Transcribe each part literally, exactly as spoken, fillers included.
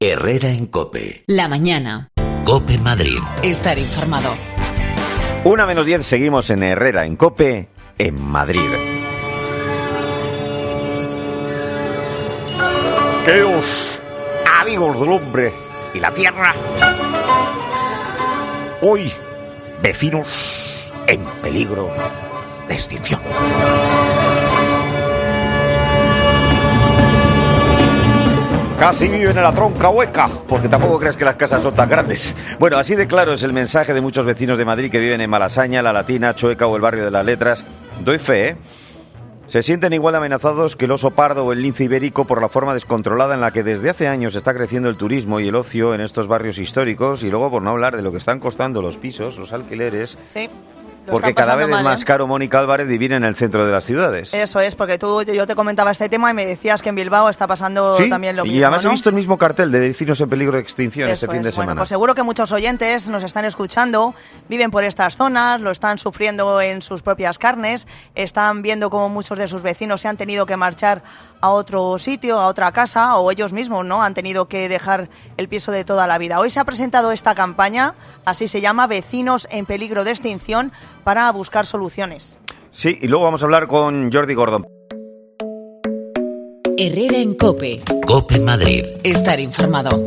Herrera en COPE. La mañana. COPE Madrid. Estar informado. Una menos diez, seguimos en Herrera en COPE, en Madrid. Queridos amigos del hombre y la tierra, hoy vecinos en peligro de extinción. Casi viven en la tronca hueca, porque tampoco crees que las casas son tan grandes. Bueno, así de claro es el mensaje de muchos vecinos de Madrid que viven en Malasaña, La Latina, Chueca o el barrio de las Letras. Doy fe, ¿eh? Se sienten igual amenazados que el oso pardo o el lince ibérico por la forma descontrolada en la que desde hace años está creciendo el turismo y el ocio en estos barrios históricos, y luego por no hablar de lo que están costando los pisos, los alquileres. Sí. Porque cada vez mal, es más ¿eh? caro, Mónica Álvarez, vivir en el centro de las ciudades. Eso es, porque tú, yo te comentaba este tema y me decías que en Bilbao está pasando ¿Sí? también lo mismo, Y además ¿no? he visto el mismo cartel de vecinos en peligro de extinción Eso este fin es. de semana. Bueno, pues seguro que muchos oyentes nos están escuchando, viven por estas zonas, lo están sufriendo en sus propias carnes, están viendo cómo muchos de sus vecinos se han tenido que marchar a otro sitio, a otra casa, o ellos mismos, ¿no? Han tenido que dejar el piso de toda la vida. Hoy se ha presentado esta campaña, así se llama, Vecinos en peligro de extinción, para buscar soluciones. Sí, y luego vamos a hablar con Jordi Gordon. Herrera en COPE. COPE Madrid. Estar informado.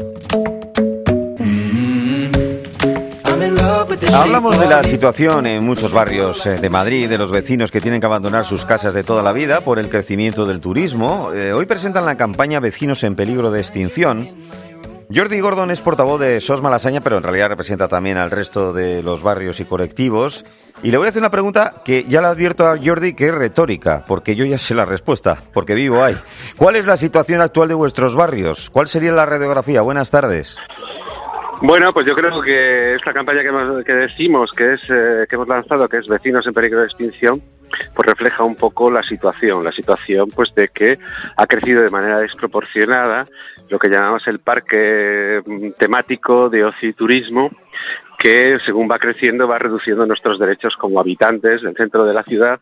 Hablamos de la situación en muchos barrios de Madrid, de los vecinos que tienen que abandonar sus casas de toda la vida por el crecimiento del turismo. Eh, hoy presentan la campaña Vecinos en peligro de extinción. Jordi Gordon es portavoz de S O S Malasaña, pero en realidad representa también al resto de los barrios y colectivos. Y le voy a hacer una pregunta que ya le advierto a Jordi que es retórica, porque yo ya sé la respuesta, porque vivo ahí. ¿Cuál es la situación actual de vuestros barrios? ¿Cuál sería la radiografía? Buenas tardes. Bueno, pues yo creo que esta campaña que, hemos, que decimos que es eh, que hemos lanzado, que es Vecinos en peligro de extinción, pues refleja un poco la situación, la situación pues de que ha crecido de manera desproporcionada lo que llamamos el parque temático de ocio y turismo, que según va creciendo va reduciendo nuestros derechos como habitantes del centro de la ciudad.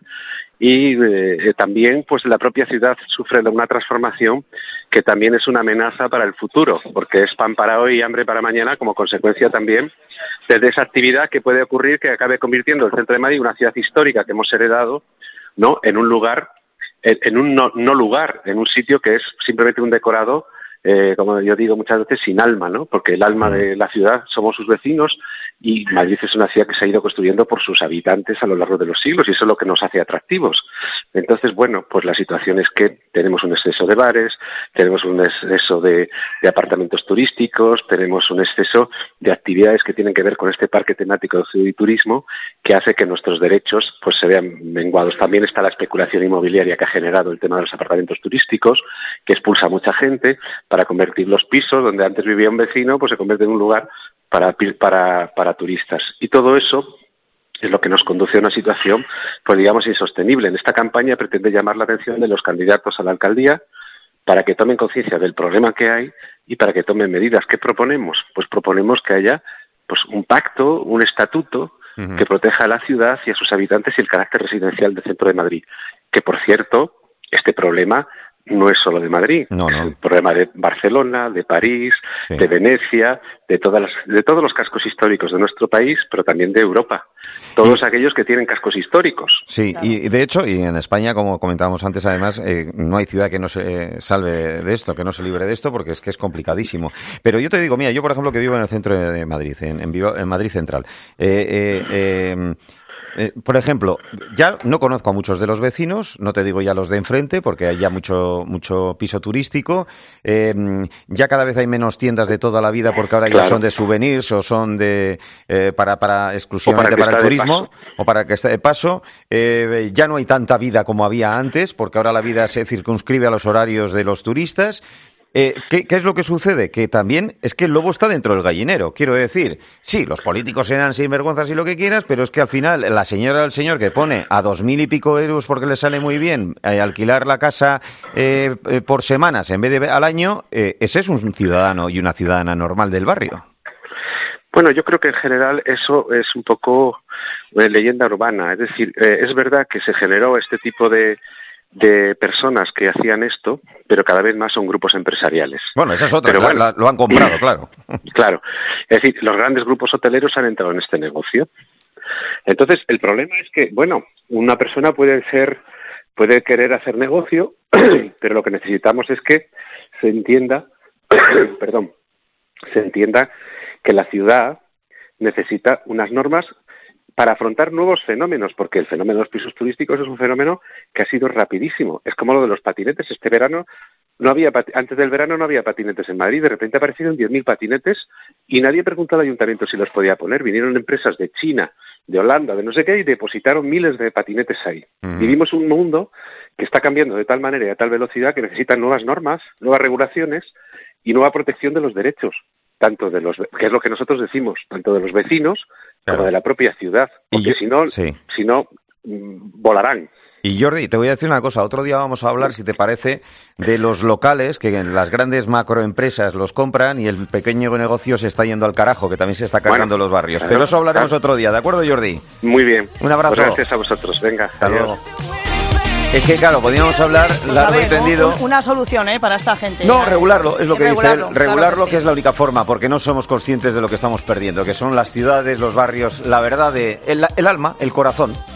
Y eh, también pues la propia ciudad sufre una transformación que también es una amenaza para el futuro, porque es pan para hoy y hambre para mañana, como consecuencia también de esa actividad que puede ocurrir que acabe convirtiendo el centro de Madrid, una ciudad histórica que hemos heredado, no en un lugar, en, en un no, no lugar, en un sitio que es simplemente un decorado, eh, como yo digo muchas veces, sin alma, ¿no? Porque el alma de la ciudad somos sus vecinos, y Madrid es una ciudad que se ha ido construyendo por sus habitantes a lo largo de los siglos, y eso es lo que nos hace atractivos. Entonces, bueno, pues la situación es que tenemos un exceso de bares, tenemos un exceso de, de apartamentos turísticos, tenemos un exceso de actividades que tienen que ver con este parque temático de ocio y turismo, que hace que nuestros derechos pues se vean menguados. También está la especulación inmobiliaria que ha generado el tema de los apartamentos turísticos, que expulsa a mucha gente para convertir los pisos donde antes vivía un vecino, pues se convierte en un lugar para para para turistas. Y todo eso es lo que nos conduce a una situación, pues digamos, insostenible. En esta campaña pretende llamar la atención de los candidatos a la alcaldía para que tomen conciencia del problema que hay y para que tomen medidas. ¿Qué proponemos? Pues proponemos que haya pues un pacto, un estatuto uh-huh. que proteja a la ciudad y a sus habitantes y el carácter residencial del centro de Madrid. Que, por cierto, este problema no es solo de Madrid, no, no. es el problema de Barcelona, de París, sí. de Venecia, de todas las, de todos los cascos históricos de nuestro país, pero también de Europa. Todos y, aquellos que tienen cascos históricos. Sí, claro. y de hecho, y en España, como comentábamos antes, además, eh, no hay ciudad que no se salve de esto, que no se libre de esto, porque es que es complicadísimo. Pero yo te digo, mira, yo por ejemplo que vivo en el centro de Madrid, en, en, Viva, en Madrid Central, eh, eh, eh, Eh, por ejemplo, ya no conozco a muchos de los vecinos, no te digo ya los de enfrente, porque hay ya mucho mucho piso turístico, eh, ya cada vez hay menos tiendas de toda la vida, porque ahora claro. ya son de souvenirs o son de eh, para para exclusivamente para, para el turismo o para el que está de paso, eh, ya no hay tanta vida como había antes, porque ahora la vida se circunscribe a los horarios de los turistas. Eh, ¿qué, ¿Qué es lo que sucede? Que también es que el lobo está dentro del gallinero. Quiero decir, sí, los políticos serán sinvergüenzas y lo que quieras, pero es que al final la señora o el señor que pone a dos mil y pico euros porque le sale muy bien eh, alquilar la casa eh, eh, por semanas en vez de al año, eh, ese es un ciudadano y una ciudadana normal del barrio. Bueno, yo creo que en general eso es un poco eh, leyenda urbana. Es decir, eh, es verdad que se generó este tipo de de personas que hacían esto, pero cada vez más son grupos empresariales. Bueno, esa es otra, pero la, bueno, la, lo han comprado, claro. Claro, es decir, los grandes grupos hoteleros han entrado en este negocio. Entonces, el problema es que, bueno, una persona puede ser, puede querer hacer negocio, pero lo que necesitamos es que se entienda, perdón, se entienda que la ciudad necesita unas normas para afrontar nuevos fenómenos, porque el fenómeno de los pisos turísticos es un fenómeno que ha sido rapidísimo. Es como lo de los patinetes. Este verano no había, antes del verano no había patinetes en Madrid, de repente aparecieron diez mil patinetes y nadie preguntó al ayuntamiento si los podía poner. Vinieron empresas de China, de Holanda, de no sé qué, y depositaron miles de patinetes ahí. Uh-huh. Vivimos un mundo que está cambiando de tal manera y a tal velocidad que necesita nuevas normas, nuevas regulaciones y nueva protección de los derechos, tanto de los, que es lo que nosotros decimos, tanto de los vecinos, claro, como de la propia ciudad, porque yo, si no, sí. si no, volarán. Y Jordi, te voy a decir una cosa, otro día vamos a hablar, si te parece, de los locales que en las grandes macroempresas los compran y el pequeño negocio se está yendo al carajo, que también se está cargando bueno, los barrios. Pero eso hablaremos claro. otro día, ¿de acuerdo, Jordi? Muy bien. Un abrazo. Pues gracias a vosotros. Venga, hasta adiós. luego. Es que, claro, podríamos hablar largo y tendido. ¿no? Una solución, ¿eh? Para esta gente. No, regularlo, es lo que dice él. Regularlo, claro que, que sí. es la única forma, porque no somos conscientes de lo que estamos perdiendo, que son las ciudades, los barrios, la verdad, de, el, el alma, el corazón.